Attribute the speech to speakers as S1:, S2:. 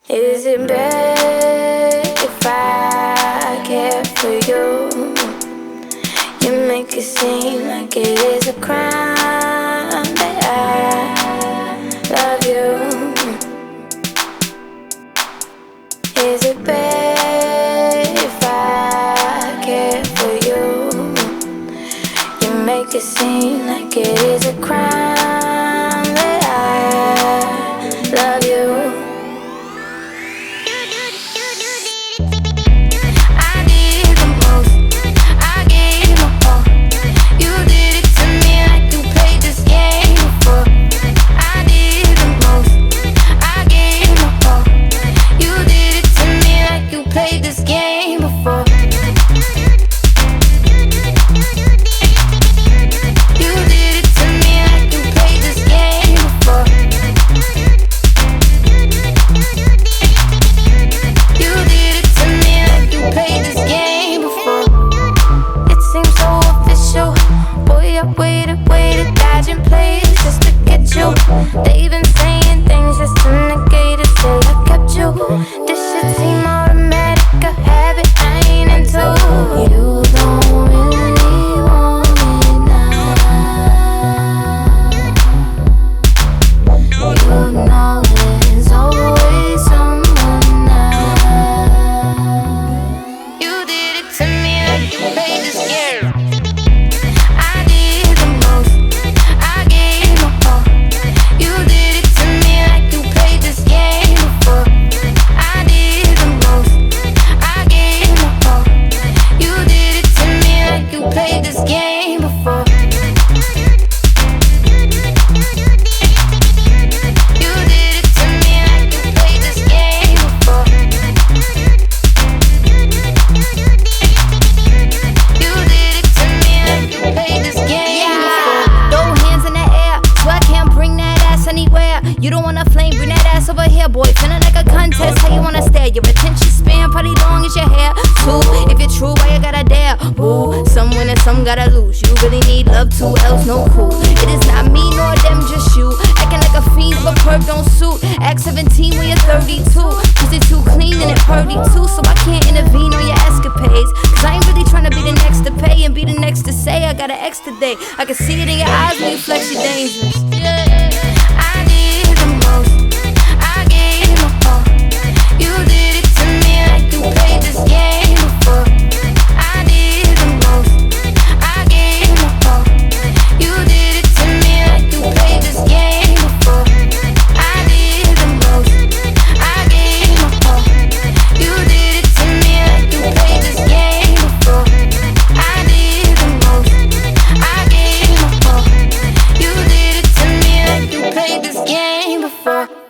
S1: Is it bad if I care for you? You make it seem like it is a crime that I love you. Is it bad if I care for you? You make it seem like it is a crime that I love you. Waited, dodging plays just to get you. They even saying things just to negate it. Say I kept you. This shit seem automatic, a habit I ain't into. You don't really want it now. You know there's always someone else. You did it to me like you played this game. You don't wanna flame, bring that ass over here, boy. Feeling like a contest, how you wanna stare? Your attention span probably long as your hair, too. If you're true, why you gotta dare? Ooh, some win and some gotta lose. You really need love too, else no cool. It is not me nor them, just you. Acting like a fiend, but perp don't suit. Act 17 when you're 32. Cause it's too clean and it purdy too. So I can't intervene on your escapades. Cause I ain't really trying to be the next to pay and be the next to say I got an extra day. I can see it in your eyes when you flex your dangerous. Yeah. Before